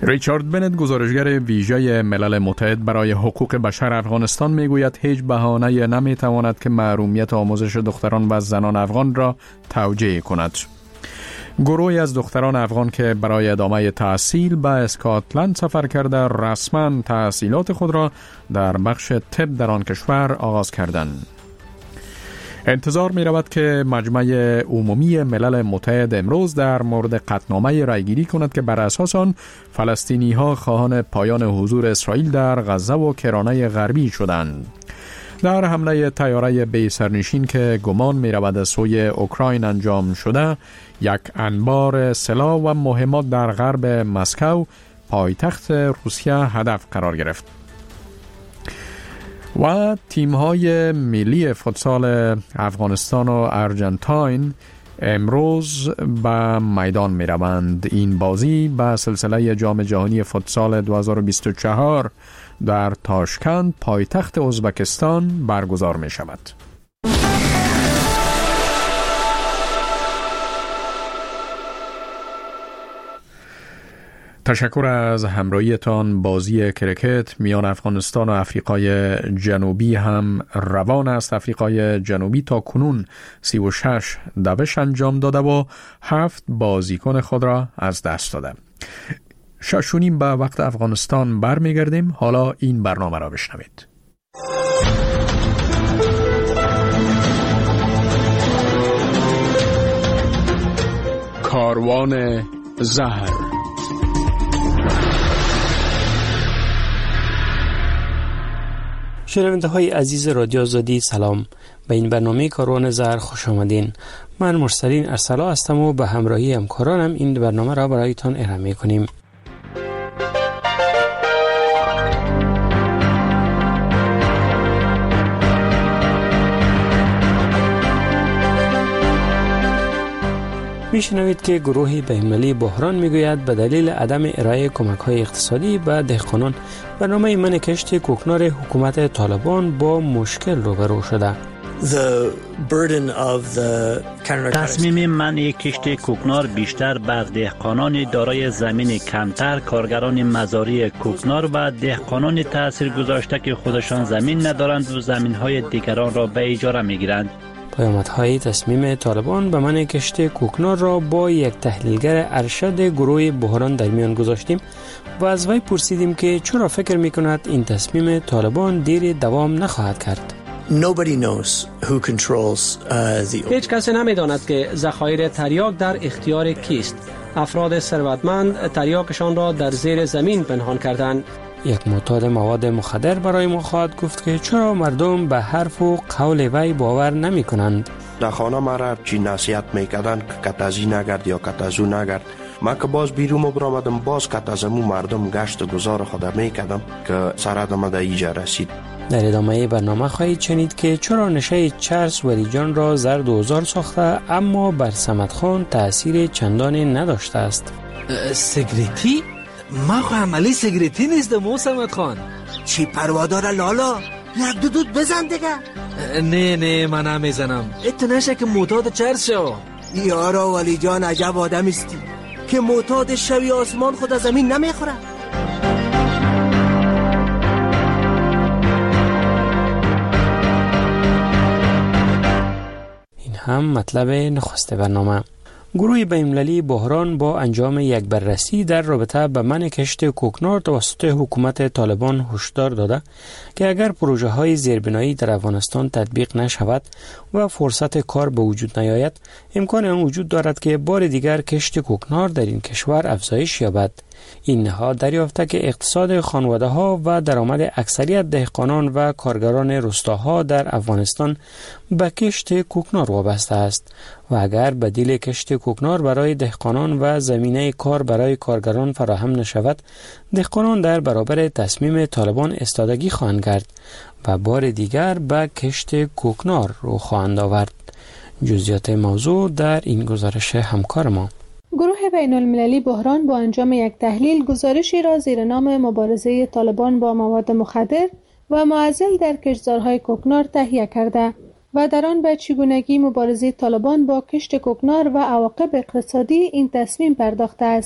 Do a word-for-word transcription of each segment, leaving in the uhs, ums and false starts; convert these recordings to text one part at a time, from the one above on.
ریچارد بنت، گزارشگر ویژه ملل متحد برای حقوق بشر افغانستان، میگوید هیچ بهانه‌ای نمیتواند که محرومیت آموزش دختران و زنان افغان را توجیه کند. گروهی از دختران افغان که برای ادامه تحصیل به اسکاتلند سفر کرده، رسما تحصیلات خود را در بخش طب در آن کشور آغاز کردند. انتظار می رود که مجمع عمومی ملل متحد امروز در مورد قطعنامه رایگیری کند که بر اساس آن فلسطینی ها خواهان پایان حضور اسرائیل در غزه و کرانه غربی شدند. در حمله طیاره بی سرنشین که گمان می رود از سوی اوکراین انجام شده، یک انبار سلاح و مهمات در غرب مسکو، پایتخت روسیه، هدف قرار گرفت. و تیم‌های ملی فوتسال افغانستان و ارجنتاین امروز به میدان می‌روند. این بازی به سلسله جام جهانی فوتسال دو هزار و بیست و چهار در تاشکند، پایتخت ازبکستان، برگزار می‌شود. تشکر از همراهیتان. بازی کرکت میان افغانستان و افریقای جنوبی هم روان است. افریقای جنوبی تا کنون سی و شش دوش انجام داده و هفت بازیکن خود را از دست داده. ششونیم به وقت افغانستان برمیگردیم. حالا این برنامه را بشنوید. کاروان زهر. شنونده های عزیز رادیو آزادی، سلام. به این برنامه کاروان زهر خوش آمدین. من مرسلین ارسلا هستم و به همراهی همکارانم این برنامه را برایتان ارائه می‌کنیم. میشنوید که گروه بین‌المللی بحران میگوید به دلیل عدم ارائه کمک‌های اقتصادی به دهقانان، برنامه من کشت کوکنار حکومت طالبان با مشکل روبرو شده. تصمیم منع کشت کوکنار بیشتر بر دهقانان دارای زمین کمتر، کارگران مزارع کوکنار و دهقانان تأثیر گذاشته که خودشان زمین ندارند و زمین‌های دیگران را به اجاره می‌گیرند. پیامدهای تصمیم طالبان به منع کشت کوکنار را با یک تحلیلگر ارشد گروه بحران در میان گذاشتیم و از وی پرسیدیم که چرا فکر می‌کند این تصمیم طالبان دیر دوام نخواهد کرد. هیچ کسی نمی‌داند که ذخایر تریاک در اختیار کیست. افراد ثروتمند تریاکشان را در زیر زمین پنهان کردند. یک معتاد مواد مخدر برای ما خواهد گفت که چرا مردم به حرف و قول وی باور نمی کنند. در خانه مرا چی نصیحت میکردن که کتازی نگرد یا کتازو نگرد. من که باز بیرون برآمدم، باز کتازمو مردم گشت و گذار خود میکردم که سرادم در اینجا رسید. در ادامه برنامه خواهید شنید که چرا نشه چرس ولی جان را زرد و زار ساخته اما بر صمد خان تأثیر چندانی نداشته است. سیگریتی؟ ما خو عملی سیگریتی نیستم او صمد خان. چی پروادار لالا؟ یک دو دود بزن دیگه. نه نه من نمیزنم. ات نشه که معتاد چرس شو. یارا ولی جان عجب آدم استی که معتاد شوی آسمان خود از زمین نمیخوره. این هم مطلب نخست برنامه. گروه بین‌المللی بحران با انجام یک بررسی در رابطه به منع کشت کوکنار توسط حکومت طالبان هشدار داده که اگر پروژه های زیربنایی در افغانستان تطبیق نشود و فرصت کار به وجود نیاید، امکان آن وجود دارد که بار دیگر کشت کوکنار در این کشور افزایش یابد. این نهاد دریافته که اقتصاد خانواده ها و درآمد اکثریت دهقانان و کارگران روستاها در افغانستان به کشت کوکنار وابسته است و اگر بدیل کشت کوکنار برای دهقانان و زمینه کار برای کارگران فراهم نشود، دهقانان در برابر تصمیم طالبان استادگی خواهند کرد و بار دیگر به کشت کوکنار رو خواهند آورد. جزئیات موضوع در این گزارش همکار ما. گروه بین‌المللی بحران با انجام یک تحلیل گزارشی را زیر نام مبارزه طالبان با مواد مخدر و معضل در کشتزارهای کوکنار تهیه کرده و در آن به چگونگی مبارزه طالبان با کشت کوکنار و عواقب اقتصادی این تصمیم پرداخته است.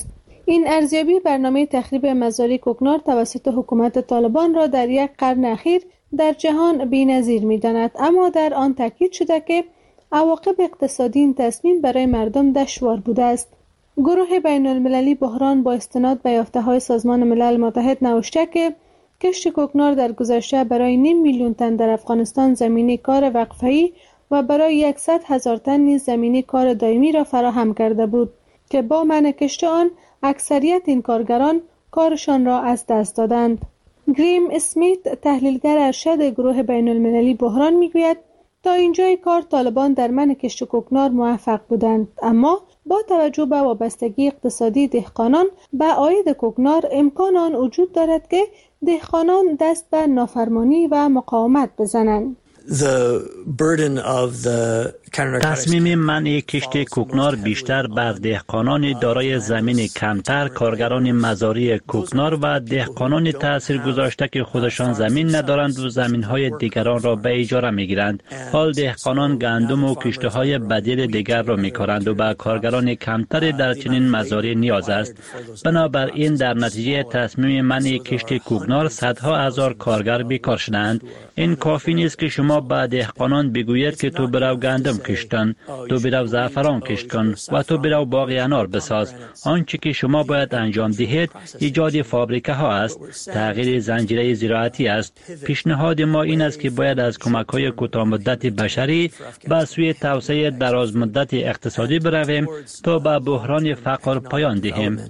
این ارزیابی برنامه تخریب مزارع کوکنار توسط حکومت طالبان را در یک قرن اخیر در جهان بی‌نظیر می‌داند، اما در آن تاکید شده که عواقب اقتصادی این تصمیم برای مردم دشوار بوده است. گروه بین المللی بحران با استناد به یافته‌های سازمان ملل متحد نوشته که کشت کوکنار در گذشته برای نیم میلیون تن در افغانستان زمینه کار وقفه‌ای و برای صد هزار تن نیز زمینه کار دائمی را فراهم کرده بود که با منع کشت آن اکثریت این کارگران کارشان را از دست دادند. گریم اسمیت تحلیلگر ارشد گروه بین المللی بحران میگوید تا اینجای کار طالبان در منع کشت کوکنار موفق بودند، اما با توجه به وابستگی اقتصادی دهقانان به عاید کوکنار امکان آن وجود دارد که دهقانان دست به نافرمانی و مقاومت بزنند. تصمیم منع کشت کوکنار بیشتر بر دهقانان دارای زمین کمتر، کارگران مزارع کوکنار و دهقانان تأثیر گذاشته که خودشان زمین ندارند و زمین‌های دیگران را به اجاره می‌گیرند. حال دهقانان گندم و کشت‌های بدیل دیگر را می‌کارند و به کارگران کمتر در چنین مزارع نیاز است. بنابراین در نتیجه تصمیم منع کشت کوکنار صدها هزار کارگر بیکار شدند. این کافی نیست که شما به دهقانان بگوید که تو برو گندم کشت کن، تو برو زعفران کشت کن و تو برو باغ انار بساز. آنچه که شما باید انجام دهید ایجاد فابریکه ها است، تغییر زنجیره زراعتی است. پیشنهاد ما این است که باید از کمک های کوتاه مدت بشری به سوی توسعه دراز مدت اقتصادی برویم تا به بحران فقر پایان دهیم.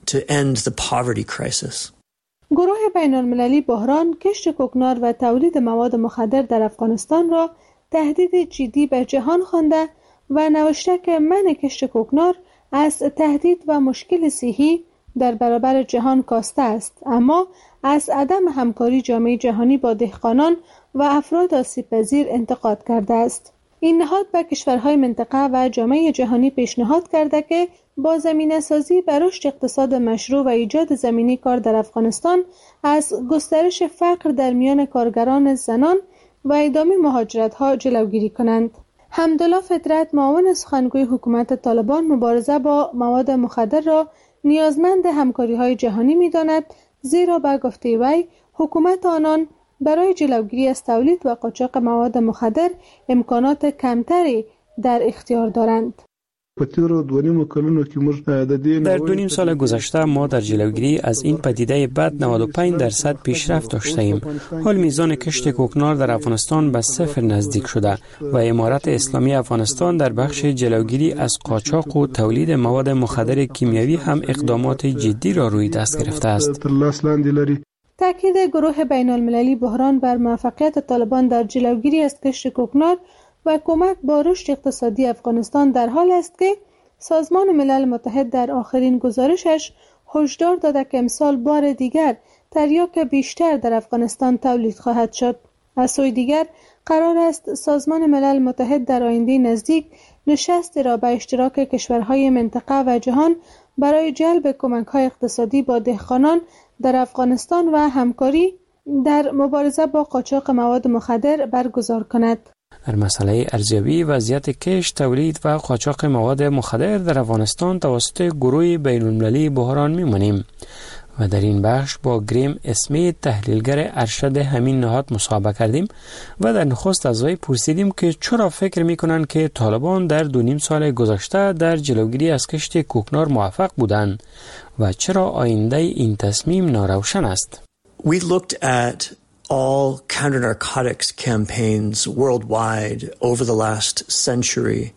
گروه بین المللی بحران کشت کوکنار و تولید مواد مخدر در افغانستان را تهدید جدی به جهان خوانده و نوشته که منع کشت کوکنار از تهدید و مشکل صحی در برابر جهان کاسته است، اما از عدم همکاری جامعه جهانی با دهقانان و افراد آسیب‌پذیر انتقاد کرده است. این نهاد به کشورهای منطقه و جامعه جهانی پیشنهاد کرده که با زمینه‌سازی بر رشد اقتصاد مشروع و ایجاد زمینه کار در افغانستان از گسترش فقر در میان کارگران زنان و ادامه مهاجرت‌ها جلوگیری کنند. حمدالله فطرت معاون سخنگوی حکومت طالبان مبارزه با مواد مخدر را نیازمند همکاری‌های جهانی می‌داند، زیرا به گفته وی حکومت آنان برای جلوگیری از تولید و قاچاق مواد مخدر امکانات کمتری در اختیار دارند. در دو نیم سال گذشته ما در جلوگیری از این پدیده بد نود و پنج درصد پیشرفت داشته ایم. حال میزان کشت کوکنار در افغانستان به صفر نزدیک شده و امارت اسلامی افغانستان در بخش جلوگیری از قاچاق و تولید مواد مخدر کیمیایی هم اقدامات جدی را روی دست گرفته است. تأکید گروه بین المللی بحران بر موفقیت طالبان در جلوگیری از کشت کوکنار و کمک با رشد اقتصادی افغانستان در حال است که سازمان ملل متحد در آخرین گزارشش هشدار داده که امسال بار دیگر تریاک بیشتر در افغانستان تولید خواهد شد. از سوی دیگر قرار است سازمان ملل متحد در آینده نزدیک نشستی را به اشتراک کشورهای منطقه و جهان برای جلب کمک‌های اقتصادی با دهقانان در افغانستان و همکاری در مبارزه با قاچاق مواد مخدر برگزار کند. در مسئله ارزیابی وضعیت کشت، تولید و قاچاق مواد مخدر در افغانستان توسط گروه بین المللی بحران می‌مانیم و در این بخش با گریم اسمیت تحلیلگر ارشد همین نهاد مصاحبه کردیم و در نخست از وی پرسیدیم که چرا فکر می‌کنند که طالبان در دو نیم سال گذشته در جلوگیری از کشت کوکنار موفق بودند و چرا آینده این تصمیم ناروشن است. We looked at all counter-narcotics campaigns worldwide over the last century.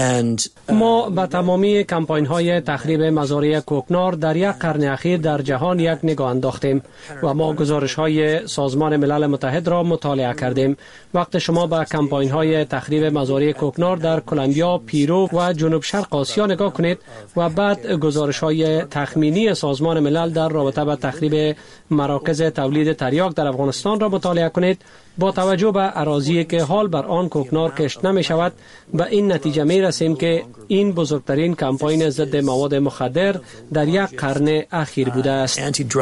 ما به تمامی کمپاین های تخریب مزارع کوکنار در یک قرن اخیر در جهان یک نگاه انداختیم و ما گزارش های سازمان ملل متحد را مطالعه کردیم. وقت شما به کمپاین های تخریب مزارع کوکنار در کلمبیا، پیرو و جنوب شرق آسیا نگاه کنید و بعد گزارش های تخمینی سازمان ملل در رابطه با تخریب مراکز تولید تریاک در افغانستان را مطالعه کنید، با توجه به اراضی که حال بر آن کوکنار کشت نمی شود به این نتیجه می رسیم که این بزرگترین کمپاین ضد مواد مخدر در یک قرن اخیر بوده است.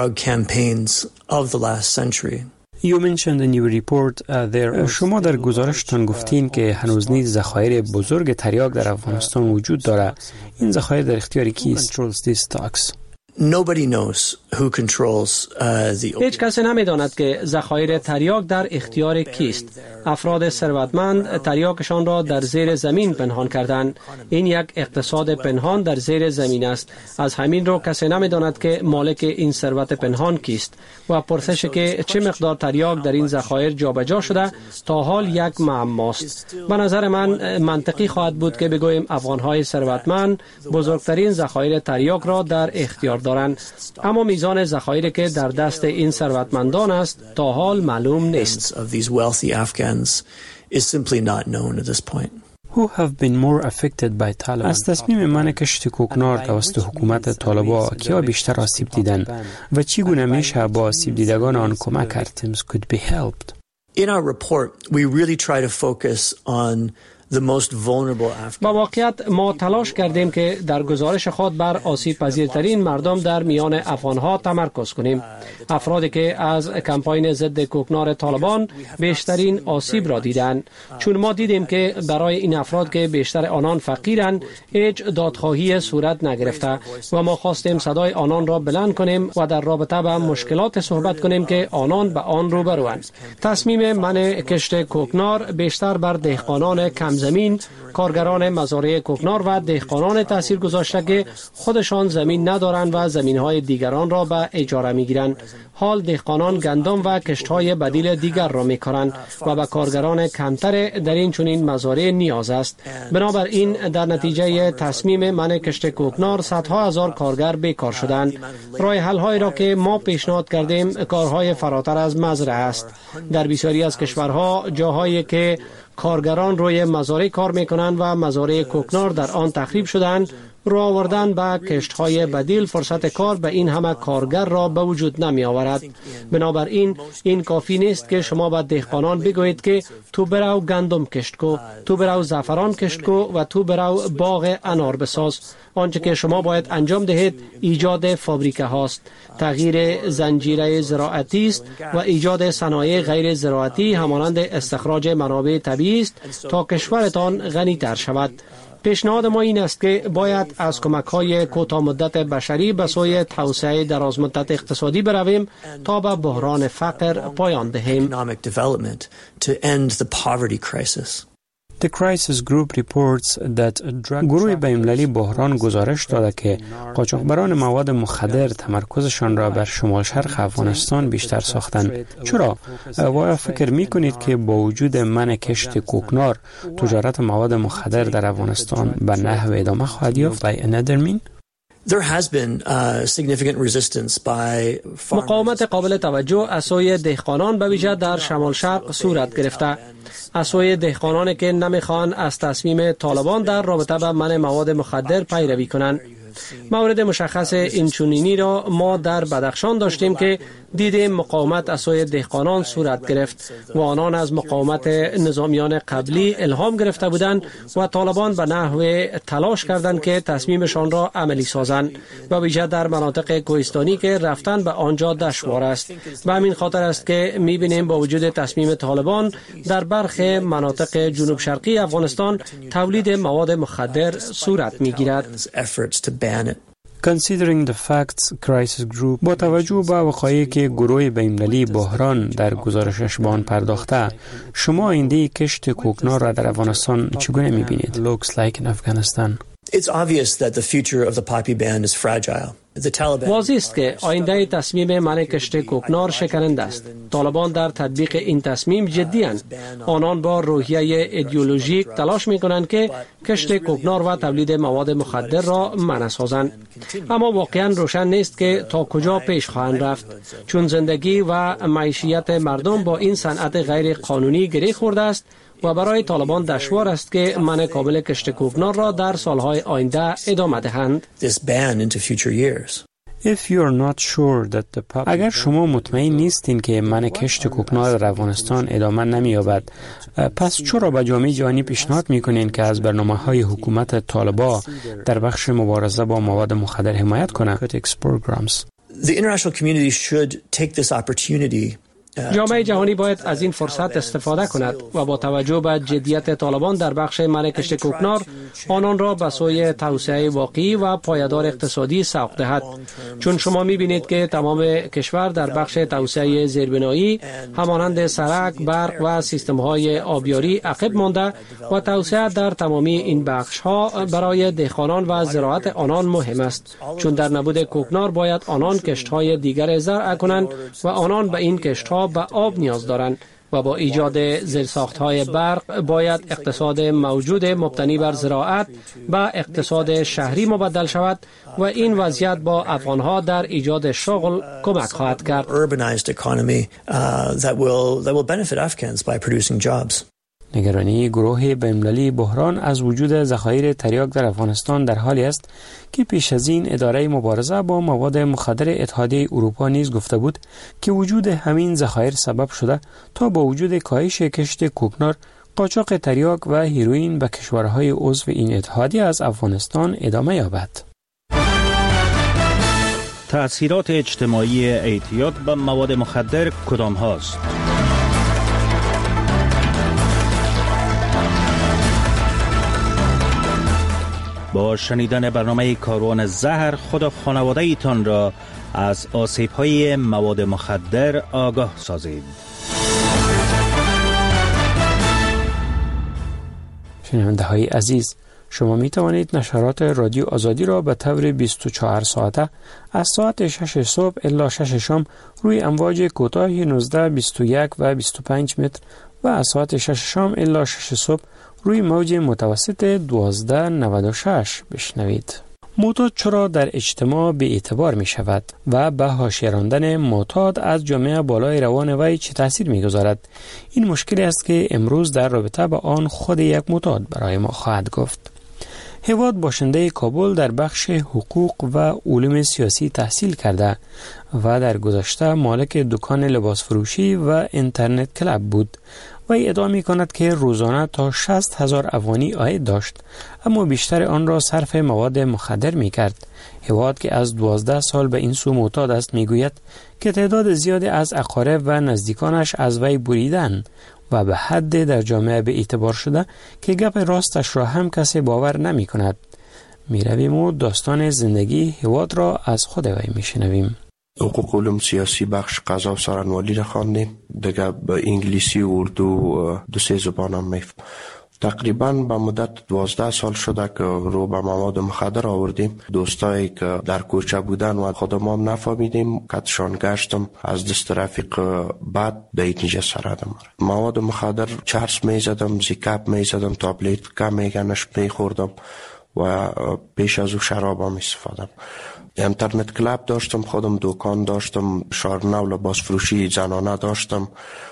You mentioned in your report, uh, there شما در گزارشتان گفتین که هنوز نیز ذخایر بزرگ تریاک در افغانستان وجود داره. این ذخایر در اختیار کیست؟ Nobody knows who controls uh, the هیچ کس نمی‌داند که ذخایر تریاک در اختیار کیست. افراد ثروتمند تریاکشان را در زیر زمین پنهان کردند. این یک اقتصاد پنهان در زیر زمین است. از همین رو کسی نمی‌داند که مالک این ثروت پنهان کیست و پرسش که چه مقدار تریاک در این ذخایر جابجا شده تا حال یک معماست. به نظر من منطقی خواهد بود که بگوییم افغان‌های ثروتمند بزرگترین ذخایر تریاک را در اختیار دارند، اما میزان ذخایری که در دست این ثروتمندان است تا حال معلوم نیست. Who have been more affected by Taliban? از تصمیم من کشت کوکنار توسط حکومت طالبان کیا بیشتر آسیب دیدن و چگونه میشه با آسیب دیدگان آن کمک کرد؟ could be helped. In our report, we really try to focus on the most vulnerable Afghans. با واقعیت ما تلاش کردیم که در گزارش خود بر آسیب پذیرترین مردم در میان افغانها تمرکز کنیم. افرادی که از کمپاین ضد کوکنار طالبان بیشترین آسیب را دیدند، چون ما دیدیم که برای این افراد که بیشتر آنان فقیرند هیچ دادخواهی صورت نگرفته و ما خواستیم صدای آنان را بلند کنیم و در رابطه با مشکلات صحبت کنیم که آنان به آن روبروند. تصمیم من کشت کوکنار بیشتر بر دهقانان کم زمین، کارگران مزارع کوکنار و دهقانان تاثیر گذاشته که خودشان زمین ندارند و زمین‌های دیگران را به اجاره می‌گیرند. حال دهقانان گندم و کشت‌های بدیل دیگر را می‌کارند و به کارگران کمتر در این چنین مزارع نیاز است. بنابراین در نتیجه تصمیم من کشت کوکنار صدها هزار کارگر بیکار شدند. راه حل‌هایی را که ما پیشنهاد کردیم کارهای فراتر از مزرعه است. در بسیاری از کشورها جاهایی که کارگران روی مزارع کار میکنند و مزارع کوکنار در آن تخریب شدند، رو آوردن به کشت‌های بدیل فرصت کار به این همه کارگر را به وجود نمی آورد. بنابراین این کافی نیست که شما به دهقانان بگویید که تو برو گندم کشت کو، تو برو زعفران کشت کو و تو برو باغ انار بساز. آنچه که شما باید انجام دهید ایجاد فابریکه هاست، تغییر زنجیره زراعتی است و ایجاد صنایع غیر زراعتی همانند استخراج منابع طبیعی است تا کشورتان غنی‌تر شود. پیشنهاد ما این است که باید از کمک‌های کوتاه مدت بشری به سوی توسعه درازمدت اقتصادی برویم تا به بحران فقر پایان دهیم. The Crisis Group reports that گروه بین‌المللی بحران گزارش داده که قاچاقبران مواد مخدر تمرکزشان را بر شمال شرق افغانستان بیشتر ساختند. چرا؟ آیا فکر می کنید که با وجود منع کشت کوکنار تجارت مواد مخدر در افغانستان به نحو ادامه خواهد یافت؟ by another mean؟ There has been uh, significant resistance by مقاومت قابل توجه از سوی دهقانان به ویژه در شمال شرق صورت گرفته. از سوی دهقانانی که نمیخوان از تصمیم طالبان در رابطه با منع مواد مخدر پیروی کنند. مورد مشخص اینچنینی را ما در بدخشان داشتیم که دیدیم مقاومت از سوی دهقانان صورت گرفت و آنان از مقاومت نظامیان قبلی الهام گرفته بودند و طالبان به نحو تلاش کردند که تصمیمشان را عملی سازند و ویژه در مناطق کوهستانی که رفتن به آنجا دشوار است. به همین خاطر است که می‌بینیم با وجود تصمیم طالبان در برخی مناطق جنوب شرقی افغانستان تولید مواد مخدر صورت می‌گیرد. Considering the facts, Crisis Group با توجه به وقایعی که گروه بین‌المللی بحران در گزارشش به آن پرداخته، شما آینده کشت کوکنار را در افغانستان چگونه می‌بینید؟ Looks like in Afghanistan. It's obvious that the future of the poppy ban is fragile. واضح است که آینده تصمیم منع کشت کوکنار شکننده است. طالبان در تطبیق این تصمیم جدی اند. آنان با روحیه ایدئولوژیک تلاش می کنند که کشت کوکنار و تولید مواد مخدر را منع سازند. اما واقعا روشن نیست که تا کجا پیش خواهند رفت، چون زندگی و معیشت مردم با این صنعت غیر قانونی گره خورده است و برای طالبان دشوار است که منع کامل کشت کوکنار را در سالهای آینده ادامه دهند. If you are not sure that the pub... اگر شما مطمئن نیستین که منع کشت کوکنار در افغانستان ادامه نمی‌یابد، پس چرا به جامعه جهانی پیشنهاد می‌کنین که از برنامه‌های حکومت طالبان در بخش مبارزه با مواد مخدر حمایت کنند؟ The international community should take this opportunity جامعه جهانی باید از این فرصت استفاده کند و با توجه به جدیت طالبان در بخش منع کشت کوکنار آنان را به سوی توسعه واقعی و پایدار اقتصادی سوق دهد. چون شما می‌بینید که تمام کشور در بخش توسعه زیربنایی همانند سرک، برق و سیستم‌های آبیاری عقب مانده و توسعه در تمامی این بخش‌ها برای دهقانان و زراعت آنان مهم است. چون در نبود کوکنار باید آنان کشت‌های دیگر زرع کنند و آنان به این کشت‌ها به آب نیاز دارند و با ایجاد زیرساخت‌های برق باید اقتصاد موجود مبتنی بر زراعت به اقتصاد شهری مبدل شود و این وضعیت با افغان‌ها در ایجاد شغل کمک خواهد کرد. نگرانی گروه بین‌المللی بحران از وجود ذخایر تریاک در افغانستان در حالی است که پیش از این اداره مبارزه با مواد مخدر اتحادیه اروپا نیز گفته بود که وجود همین ذخایر سبب شده تا با وجود کاهش کشت کوکنار، قاچاق تریاک و هیروئین به کشورهای عضو این اتحادیه از افغانستان ادامه یابد. تأثیرات اجتماعی اعتیاد به مواد مخدر کدام هاست؟ با شنیدن برنامه کاروان زهر خود و خانواده ایتان را از آسیب‌های مواد مخدر آگاه سازید. شنونده های عزیز، شما می توانید نشرات رادیو آزادی را به طور بیست و چهار ساعته از ساعت شش صبح الی شش شام روی امواج کوتاه نوزده، بیست و یک و بیست و پنج متر و از ساعت شش شام الی شش صبح روی موج متوسط دوازده نود و شش بشنوید. معتاد چرا در اجتماع به اعتبار می شود و به حاشیه راندن معتاد از جامعه بالای روان وی چه تاثیر می گذارد؟ این مشکلی است که امروز در رابطه با آن خود یک معتاد برای ما خواهد گفت. هیواد باشنده کابل در بخش حقوق و علوم سیاسی تحصیل کرده و در گذشته مالک دکان لباس فروشی و اینترنت کلاب بود. و ادعا می کند که روزانه تا شصت هزار افغانی عاید داشت، اما بیشتر آن را صرف مواد مخدر می کرد. هیواد که از دوازده سال به این سو معتاد است می گوید که تعداد زیادی از اقارب و نزدیکانش از وی بریدن و به حد در جامعه به اعتبار شده که گپ راستش را هم کسی باور نمی کند. می رویم و داستان زندگی هیواد را از خود وی می شنویم. حقوق علوم سیاسی بخش قضا و سرانوالی را خواندیم، دیگه به انگلیسی و اردو دو سه زبان هم میفهم. تقریبا به مدت دوازده سال شده که رو به مواد مخدر آوردیم. دوستایی که در کوچه بودن و خودم هم نفهمیدیم کتشان گشتم از دست رفیق بعد به نتیجه سردم. مواد مخدر چرس میزدم، زیکاپ میزدم، تابلیت کم میگنش میخوردم و پیش از او شراب هم استفادم. اینترنت کلاب داشتم، خودم دکان داشتم، شارنو لباس فروشی زنانه داشتم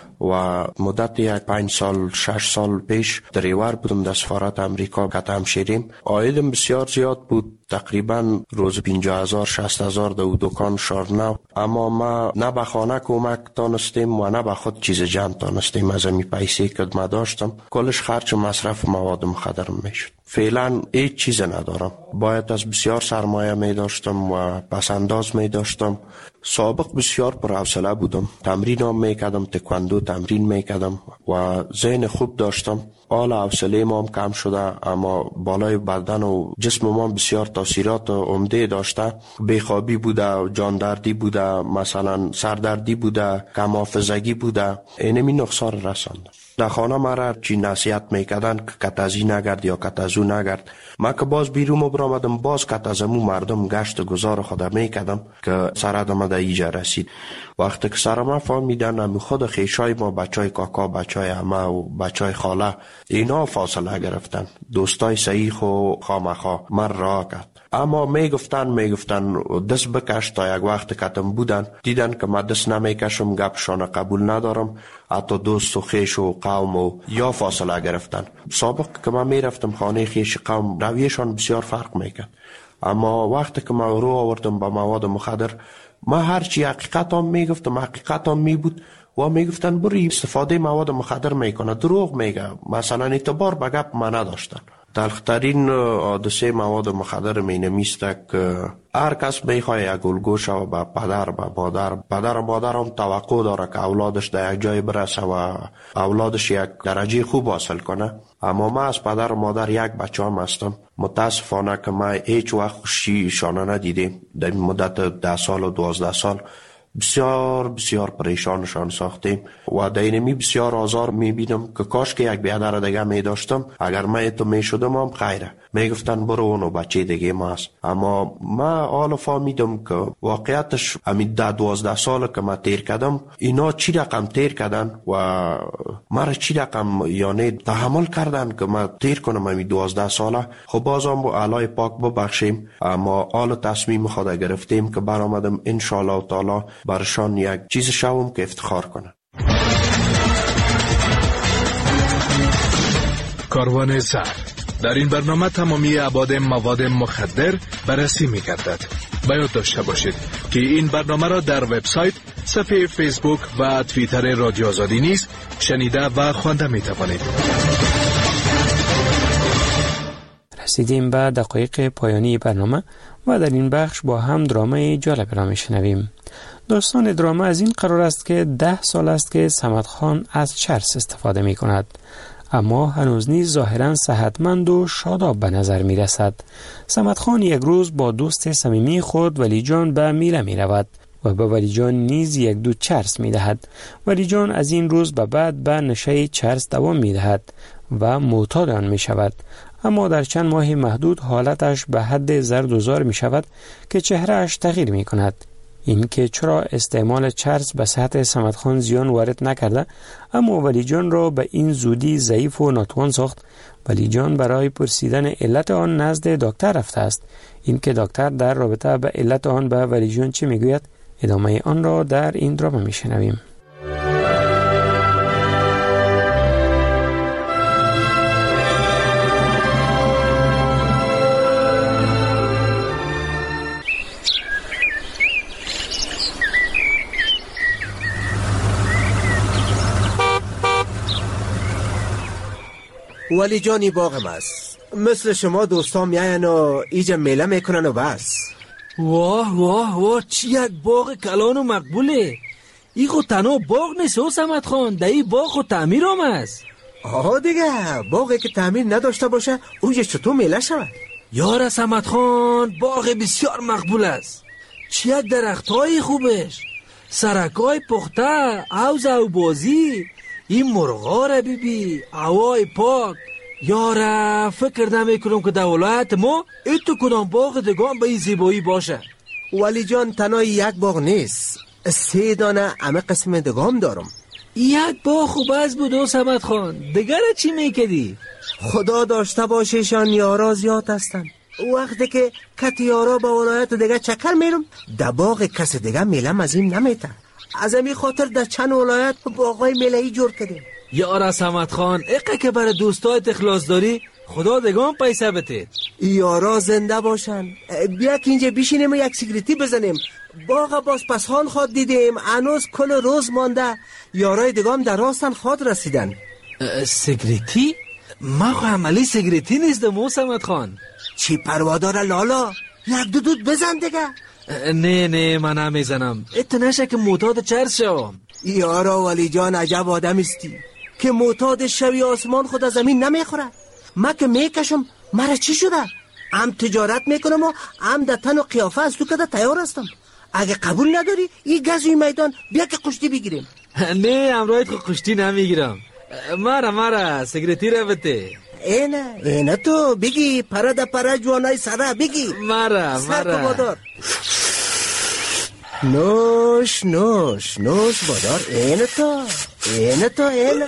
و مدت یک پنج سال شش سال پیش دریور بودم در سفارت امریکا کتم شیریم. عایدم بسیار زیاد بود، تقریبا روز پنجاه هزار شصت هزار دو دکان شارنو، اما ما نه به خانه کمک تانستیم و نه به خود چیز جمع تانستیم. از امی پیسه که ما داشتم کلش خرچ مصرف مواد مخدر میشد. فعلا هیچ چیز ندارم، باید از بسیار سرمایه می داشتم و پس انداز می داشتم. سابق بسیار پر حوصله بودم، تمرین هم می کردم، تکواندو تمرین می کردم و ذهن خوب داشتم. حالا حوصله ما هم کم شده، اما بالای بدن و جسم ما بسیار تاثیرات عمده داشته. بیخوابی بوده، جاندردی بوده، مثلا سردردی بوده، کم حافظگی بوده، اینمی نقصان رسانده. در خانه مرا چی نصیحت میکردن که کتازی نگرد یا کتازو نگرد. من که باز بیرون برآمدم باز کتازمو مردم گشت گذار خودم میکردم که سردم در ایجا رسید. وقتی که سرما فهمیدن همو خود خیشای ما، بچای کاکا، بچای عمه و بچای خاله، اینا فاصله گرفتن. دوستای صحیح و خامخا من راه کرد. اما میگفتن میگفتن دست بکش. تا یک وقت کتم بودن دیدن که من دست نمیکشم، گپشان قبول ندارم، حتی دوست و خیش و قوم و یا فاصله گرفتن. سابق که من میرفتم خانه خیش قوم رویشان بسیار فرق میکرد، اما وقتی که من رو آوردم با مواد مخدر، ما هرچی حقیقت هم میگفتم حقیقت هم میبود و میگفتن بری استفاده مواد مخدر میکنه، دروغ میگه، مثلا اعتبار به گپ من نداشتن. تلخترین حادثه مواد مخدر مینمیست که هر کس میخواه یک الگو شو به پدر به مادر. پدر و مادر هم توقع داره که اولادش در یک جای برسه و اولادش یک درجه خوب حاصل کنه. اما من از پدر و مادر یک بچه هم هستم. متاسفانه که من هیچ وقت خوشی شانه ندیدیم. در مدت ده سال و دوازده سال بسیار بسیار پریشانشان ساختیم و در اینمی بسیار آزار میبینم که کاش که یک بیادر دیگه میداشتم. اگر من تو میشدم هم خیره، میگفتن برو اونو بچه دیگه ما هست. اما من حالا فهمیدم که واقعیتش همین ده دوازده سال که من تیر کردم اینا چی رقم تیر کردن و مرا چی رقم یعنی تحمل کردن که من تیر کنم همین دوازده ساله. خب بازم با علای پاک ببخشیم، اما حالا تصمیم خود گرفتیم که برآمدم انشالله تعالی برشان یک چیز شوم که افتخار کنه. کاروان زر در این برنامه تمامی ابعاد مواد مخدر بررسی می‌گردد. باید داشته باشید که این برنامه را در وبسایت، صفحه فیسبوک و توییتر رادیو آزادی نیز شنیده و خوانده می‌توانید. رسیدیم به دقایق پایانی برنامه و در این بخش با هم درامای جالب را می‌شنویم. داستان دراما از این قرار است که ده سال است که صمد خان از چرس استفاده می کند، اما هنوز نیز ظاهراً صحتمند و شاداب به نظر می رسد. صمد خان یک روز با دوست صمیمی خود ولی جان به میله می رود و به ولی جان نیز یک دو چرس می دهد. ولی جان از این روز به بعد به نشه چرس دوام می دهد و معتاد آن می شود. اما در چند ماه محدود حالتش به حد زرد و زار می شود که چهرهش تغییر می کند. این که چرا استعمال چرس به صحت صمد خان زیان وارد نکرده، اما ولی جان را به این زودی ضعیف و ناتوان ساخت. ولی جان برای پرسیدن علت آن نزد دکتر رفته است. این که دکتر در رابطه به علت آن به ولی جان چه میگوید، ادامه آن را در این دراما میشنویم. ولی جانی باغم است. مثل شما دوستان میاین و ایجا میله میکنن و بس. واه واه واه، چی یک باغ کلان و مقبوله. ای خود تنها باغ نیست و صمد خان، در ای باغ خود تعمیر هم است. آها دیگه، باغی که تعمیر نداشته باشه اونجا چطور میله شود؟ یار صمد خان، باغ بسیار مقبول است. چی یک درخت های خوبش، سرکای پخته، عوض او بازی، این مرغا را بیبی، هوای پاک. یاره فکر نمی کنم که در ولایت ما ایتو کدام باغ دگان به این زیبایی باشه. ولی جان تنها یک باغ نیست، سه دانه همه قسم دگام دارم. یک باغ خوب از بود و صمد خان، دیگر چی میکدی؟ خدا داشته باشیشان یارا زیاد هستن. وقتی که کت یارا با ولایت دیگه چکر میرم، در باغ کس دیگه میلم از این نمیته. از همین خاطر در چند ولایت باغای میلهی جور کردیم. یارا صمد خان، اقه که برای دوستایت اخلاص داری، خدا دگان پیسه بده. یارا زنده باشن. بیا که اینجا بیشینیم و یک سیگریتی بزنیم. باغ باز پسان خواد دیدیم، هنوز کل روز مانده. یارای دگام در راستن خواد رسیدن. سیگریتی؟ ما خو عملی سیگریتی نیستم و صمد خان. چی پروادار لالا؟ یک دو دود بزن دیگه. نه نه من نمیزنم. ات نشه که معتاد چرس شوم. یارا ولی جان عجب آدم استی که معتاد شوی آسمان خود از زمین نمیخوره. ما که میکشم مرا چی شده؟ هم تجارت میکنم و هم در تن و قیافه از تو کده تیار هستم. اگه قبول نداری این گزوی میدان بیا که قشتی بگیریم. نه امرویت خود قشتی نمیگیرم. مرا مرا سیگریتی رو بده. اینه اینه تو بگی پرا دا پرا جوانای سره بگی. مرا مرا بادار. نوش نوش نوش بادار. اینه تو اینه تو اینه.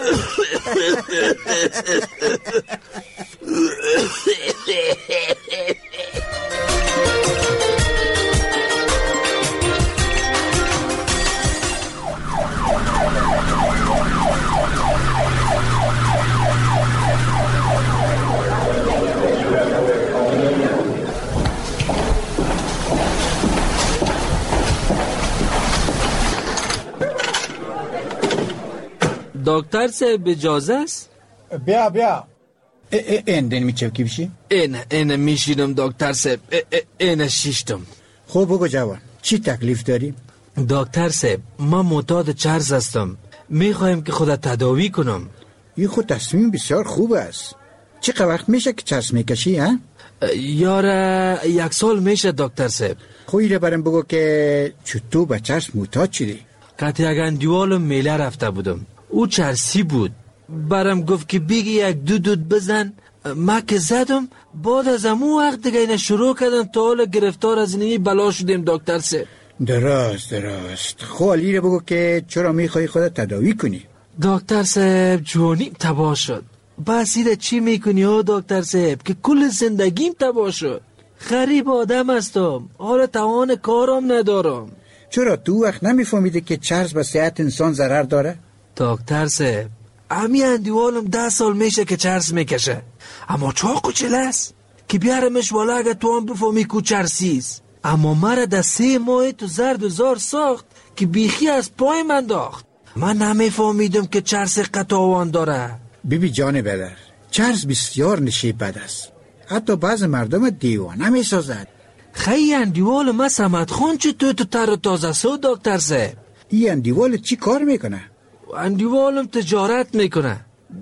دکتر صاحب اجازه است؟ بیا بیا این دن میچه کی بشی؟ این این میشینم دکتر صاحب. این شیشتم. خب بگو جوان چی تکلیف داری؟ دکتر صاحب من معتاد چرس هستم. میخوایم که خودت تداوی کنم. این خود تصمیم بسیار خوب است. چقدر وقت میشه که چرس میکشی ها؟ یاره یک سال میشه دکتر صاحب. خویره برم بگو که چطور به چرس معتاد شدی؟ کتی اگر دیوالم میله رفته بودم. او چرسی بود. برم گفت که بیگی یک دو دود بزن. ما که زدم بعد از امو وقت دیگه اینه شروع کردم تا حالا گرفتار از اینی بلا شدیم دکتر صاحب. درست درست. خب علی بگو که چرا میخوای خودت تداوی کنی؟ دکتر صاحب جوانیم تباه شد. بس ایده چی میکنی ها دکتر صاحب که کل زندگیم تباه شد. غریب آدم هستم. حالا توان کارم ندارم. چرا تو وقت نمیفهمیده که چرس به صحت انسان ضرر داره؟ دکتر صاحب امی اندیوالم ده سال میشه که چرس میکشه. اما چاقو چله است که بیارمش والا اگه تو هم بفهمی کو چرسیست. اما مرا ده سه ماه تو زرد و زار ساخت که بیخی از پای من داخت. من نمیفهمیدم که چرس قطاوان داره. بیبی جان بدر چرس بسیار نشیب بد است. حتی بعض مردم دیوانه میسازد. خیلی اندیوال ما سمت خون چه تو تو تر و تازه سو دکتر صاحب. این اندیوال چی کار میکنه؟ اندیوالم تجارت میکنه.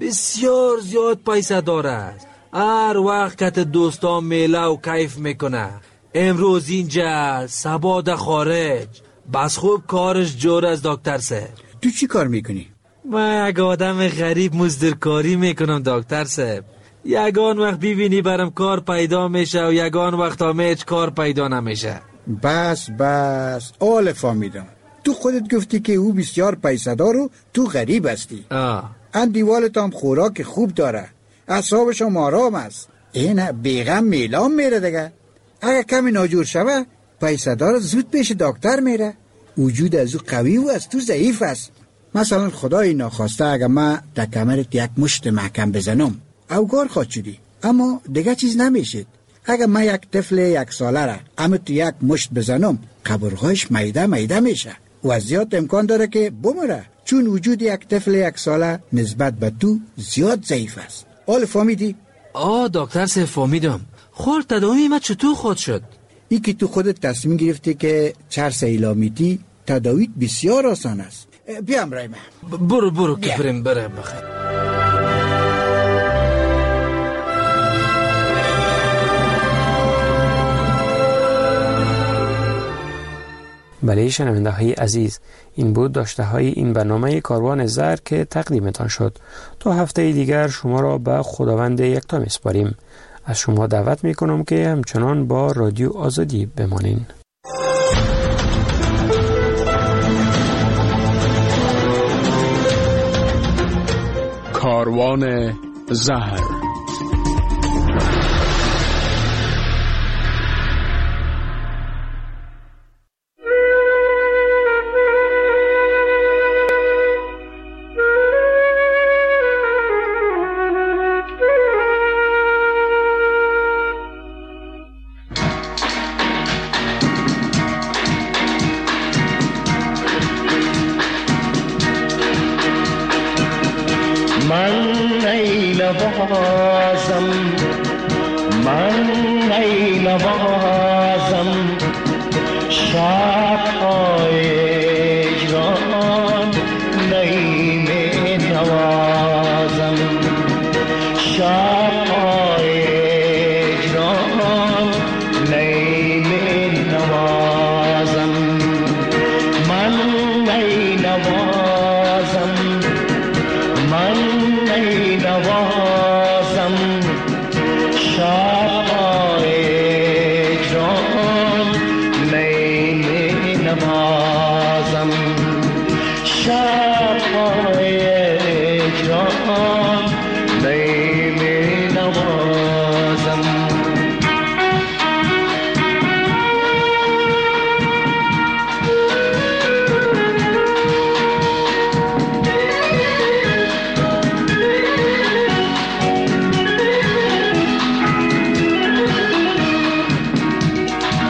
بسیار زیاد پیسه داره. هر وقت که دوستان میله و کیف میکنه. امروز اینجا سبا خارج. بس خوب کارش جور از دکتر صاحب. تو چی کار میکنی؟ من یک آدم غریب مزدورکاری میکنم دکتر صاحب. یگان وقت ببینی برم کار پیدا میشه و یگان وقت هم هیچ کار پیدا نمیشه. بس بس آل فهمیدم. تو خودت گفتی که او بسیار پیسه دار و تو غریب هستی. آه. اندیوالت هم خوراک خوب داره. اعصابش هم آرام است. اینه بیغم میلام میره دیگه. اگه کمی ناجور شوه پیسه دار زود پیش دکتر میره. وجود از او قوی و از تو ضعیف است. مثلا خدای ناخواسته اگه ما در کمرت یک مشت محکم بزنم اوگار خواهد شدی، اما دیگه چیز نمیشید. اگه ما یک طفل یک ساله را اما تو یک مشت بزنم قبرهایش میده میده میشه و زیاد امکان داره که بمره، چون وجود یک طفل یک ساله نسبت به تو زیاد ضعیف است. حال فهمیدی؟ آه دکتر صاحب فهمیدم. خور تداوی ما چطور خود شد؟ ای که تو خودت تصمیم گرفتی که چرس ایلامیتی تداویت بسیار آسان است. بیام رای من. برو برو که بریم بریم بخیر. بله شنونده های عزیز، این بود داشته های این برنامه کاروان زر که تقدیمتان شد. تا هفته دیگر شما را به خداوند یکتا میسپاریم. از شما دعوت میکنم که همچنان با رادیو آزادی بمانین. کاروان زهر.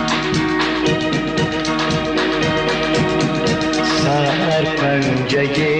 جگه